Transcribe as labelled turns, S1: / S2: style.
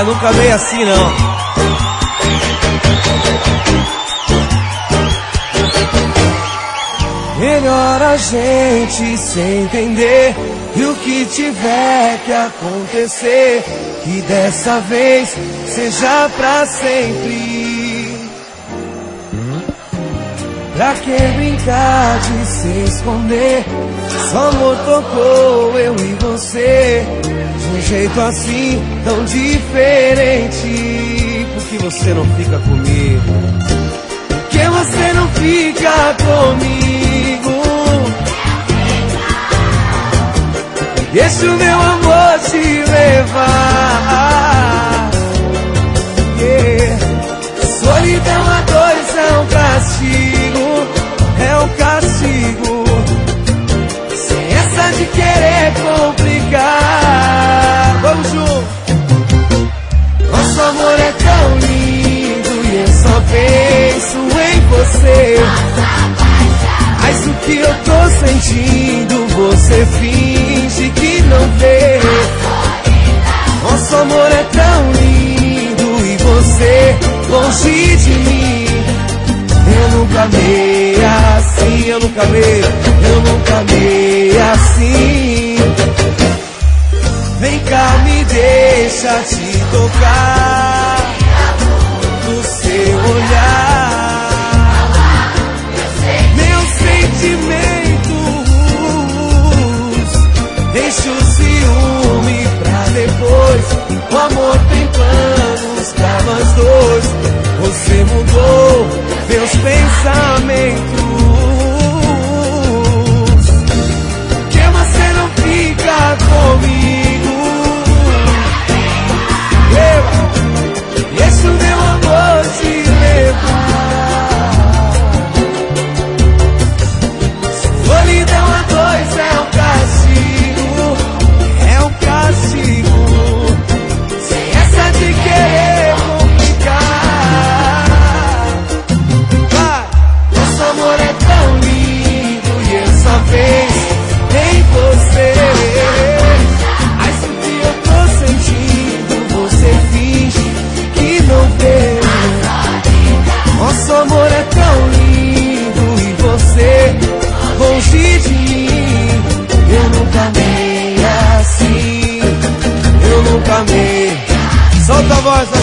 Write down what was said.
S1: nunca amei assim não. Melhor a gente se entender, e o que tiver que acontecer, que dessa vez seja pra sempre. Pra que brincar de se esconder? Só amor tocou eu e você, de um jeito assim tão diferente. Por que você não fica comigo? Por que você não fica comigo? Deixa o meu amor te levar, yeah. Solidão a dois é um castigo, é um castigo. Sem essa de querer complicar. Vamos junto. Nosso amor é tão lindo e eu só penso em você. Mas o que eu tô sentindo, você finge que não vê. Nosso amor é tão lindo e você longe de mim. Eu nunca amei assim, eu nunca amei assim. Vem cá, me deixa te tocar no seu olhar. Deixa o ciúme pra depois. O amor tem planos pra nós dois. Você mudou meus pensamentos. Por que você não fica comigo? Deixa o meu amor te levar. Solidão a dois é um castigo, sem essa de querer complicar. Vai. Nosso amor é tão lindo e eu só penso em você. Mas o que eu tô sentindo, você finge que não vê. Nosso amor é tão lindo e você longe de mim. Eu nunca amei assim, eu nunca amei. Solta a voz.